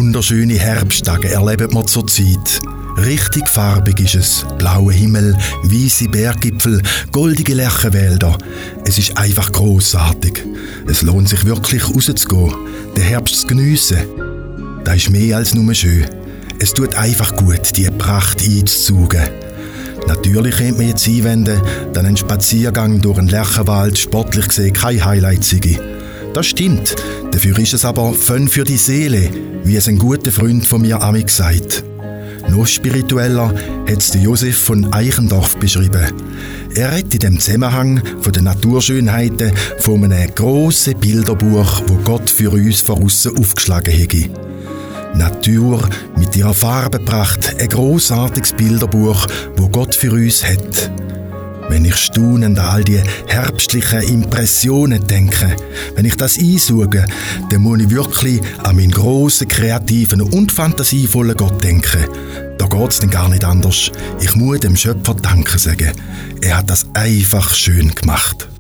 Wunderschöne Herbsttage erleben wir zurzeit. Richtig farbig ist es. Blauer Himmel, weisse Berggipfel, goldige Lärchenwälder. Es ist einfach grossartig. Es lohnt sich wirklich rauszugehen, den Herbst zu geniessen. Das ist mehr als nur schön. Es tut einfach gut, die Pracht einzusaugen. Natürlich könnte man jetzt einwenden, dass ein Spaziergang durch einen Lärchenwald sportlich gesehen kein Highlight sei. Das stimmt. Dafür ist es aber Fun für die Seele, wie es ein guter Freund von mir amig sagt. Noch spiritueller hat es Josef von Eichendorff beschrieben. Er redet in dem Zusammenhang von den Naturschönheiten von einem grossen Bilderbuch, wo Gott für uns von aussen aufgeschlagen hätte. Natur mit ihrer Farbenpracht, ein grossartiges Bilderbuch, wo Gott für uns hat. Wenn ich staunend an all die herbstlichen Impressionen denke, wenn ich das einsauge, dann muss ich wirklich an meinen grossen, kreativen und fantasievollen Gott denken. Da geht's dann gar nicht anders. Ich muss dem Schöpfer Danke sagen. Er hat das einfach schön gemacht.